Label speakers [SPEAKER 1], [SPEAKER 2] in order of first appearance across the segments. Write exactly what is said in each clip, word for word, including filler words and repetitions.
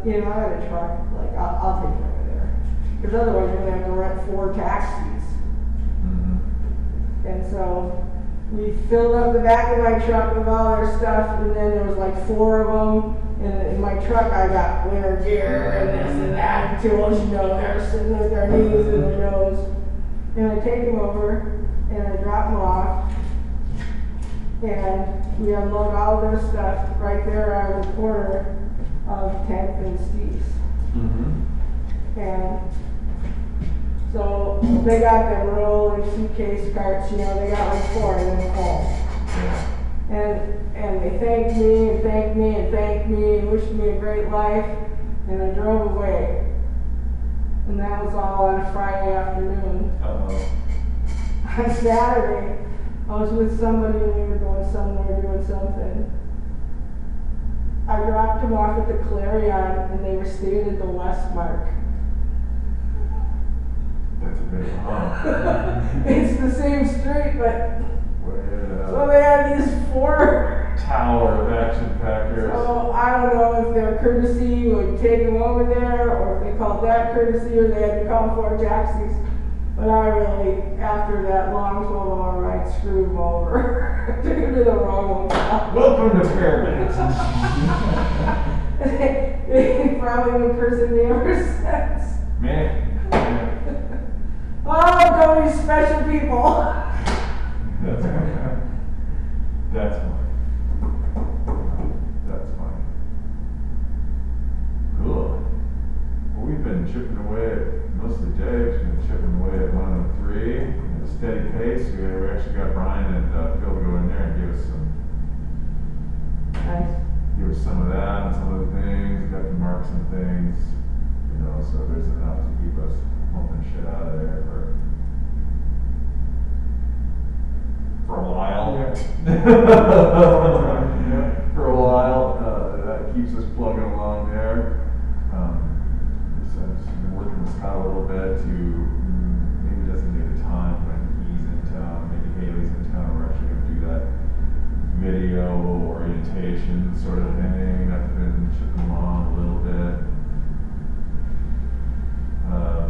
[SPEAKER 1] you know, I had a truck, like, I'll, I'll take you over there. Because otherwise you're gonna have to rent four taxis.
[SPEAKER 2] Mm-hmm.
[SPEAKER 1] And so we filled up the back of my truck with all their stuff, and then there was like four of them. And in my truck I got winter gear and this and that, and tools, you know, they're sitting with their knees and their nose. And I take them over, and I drop them off, and we unload all their stuff right there on the corner of tenth and Steve's.
[SPEAKER 2] Mm-hmm.
[SPEAKER 1] And so they got them rolling suitcase carts, you know, they got like four of them home.
[SPEAKER 2] Yeah.
[SPEAKER 1] And and they thanked me and thanked me and thanked me and wished me a great life, and I drove away. And that was all on a Friday afternoon.
[SPEAKER 2] Uh-oh.
[SPEAKER 1] On Saturday, I was with somebody and we were going somewhere doing something. I dropped them off at the Clarion and they were staying at the Westmark.
[SPEAKER 2] That's a bit of a hump.
[SPEAKER 1] It's the same street, but
[SPEAKER 2] Where, uh,
[SPEAKER 1] so they had these four.
[SPEAKER 2] tower of action packers.
[SPEAKER 1] So I don't know if their courtesy would take them over there, or if they called that courtesy, or they had to call four taxis. But I really, after that long twelve hour ride, screwed them over. Took them to the wrong hotel.
[SPEAKER 2] Welcome to Fairbanks.
[SPEAKER 1] they, they probably been cursing me ever since.
[SPEAKER 2] Man. Man.
[SPEAKER 1] Oh, don't be special people.
[SPEAKER 2] That's funny. That's funny. That's funny. Cool. Well, we've been chipping away, mostly Jake's been chipping away at one oh three at a steady pace. We, we actually got Brian and uh, Phil to go in there and give us some,
[SPEAKER 1] Nice.
[SPEAKER 2] give us some of that and some of the things. Got to mark some things, you know. So there's enough to keep us pumping shit out of there for for a while.
[SPEAKER 3] Yeah.
[SPEAKER 2] Yeah. For a while, uh, that keeps us plugging along there. Um, so I've been working with Scott a little bit to mm, maybe designate a time when he's in town, maybe Haley's in town. We're actually going to do that video orientation sort of thing. That's been chipping along a little bit. Um,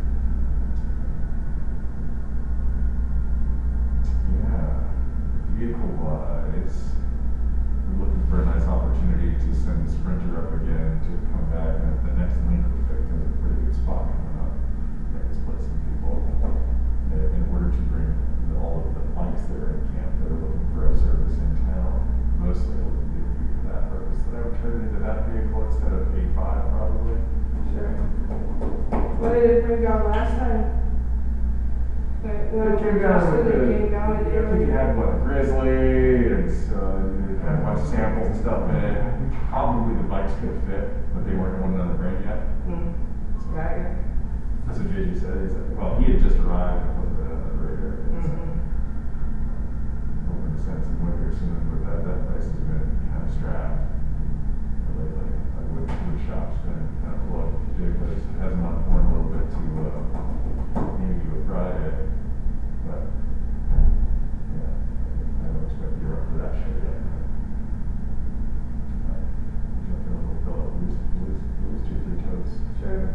[SPEAKER 2] yeah, vehicle-wise, we're looking for a nice opportunity to send the Sprinter up again to come back, and the next link will pick has a pretty good spot coming up. That can split some people in, in order to bring the, all of the bikes that are in camp that are looking for a service in town. Mostly it would be for that purpose. That I would turn it into that vehicle instead of A five probably.
[SPEAKER 1] Sure. What did it bring down last time? Like, when
[SPEAKER 2] It came down with
[SPEAKER 1] it
[SPEAKER 2] the,
[SPEAKER 1] came down
[SPEAKER 2] I
[SPEAKER 1] with
[SPEAKER 2] think it had what, a Grizzly, and so it had a bunch of samples and stuff in it. Probably the bikes could fit, but they weren't one another brand yet.
[SPEAKER 1] Mm. Right.
[SPEAKER 2] That's what J J said. He said, well, he had just arrived and wasn't on the radar. yet, so
[SPEAKER 1] Mm-hmm.
[SPEAKER 2] hoping to send some winter soon, but that, that place has been kind of strapped lately. Like wood, wood shop's been kind of plugged. Jay has, has him on the horn a little bit to uh, maybe do a Friday. But yeah, I don't expect you're up for that shit yet. But, jump in a little fill up, lose, lose, lose two, three toes.
[SPEAKER 1] Sure.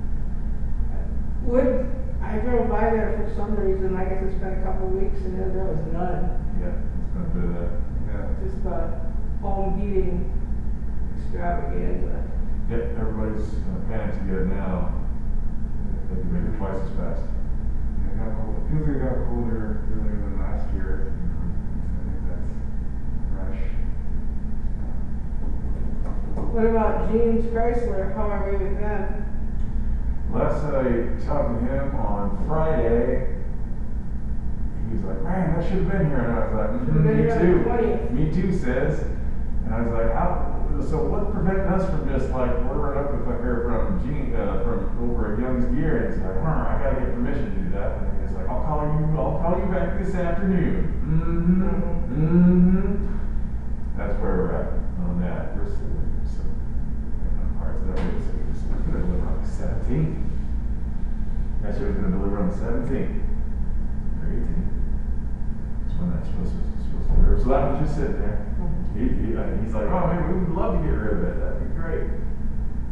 [SPEAKER 1] Wood, I drove by there for some reason, I guess it's been a couple of weeks, and there there was none.
[SPEAKER 2] Yeah, it's been a bit of that. Yeah.
[SPEAKER 1] Just a home heating extravaganza.
[SPEAKER 2] Yep, everybody's uh, panicked to get it now. They can make it twice as fast.
[SPEAKER 3] It got cold. It feels like it got colder earlier than last year. I think that's fresh.
[SPEAKER 1] What about Jeans Chrysler? How are we with them?
[SPEAKER 2] Last I talked to him on Friday, he was like, man, that should have been here. And I was like,
[SPEAKER 1] Should've
[SPEAKER 2] mm,
[SPEAKER 1] been
[SPEAKER 2] me
[SPEAKER 1] here on the
[SPEAKER 2] too.
[SPEAKER 1] twentieth.
[SPEAKER 2] Me too, says. And I was like, how? So what's preventing us from just like ordering up a fucker from Gene, uh, from over at Young's Gear? And he's like, I gotta get permission to do that. And he's like, I'll call you, I'll call you back this afternoon. Mm-hmm. Mm-hmm. That's where we're at on that. We're still some parts of that. We're just going to deliver on the seventeenth. That shit was going to deliver on the seventeenth. Or eighteenth. That's when that's supposed to, supposed to deliver. So that was just sitting there. He, he, uh, he's like, oh man, we would love to get rid of it. That'd be great.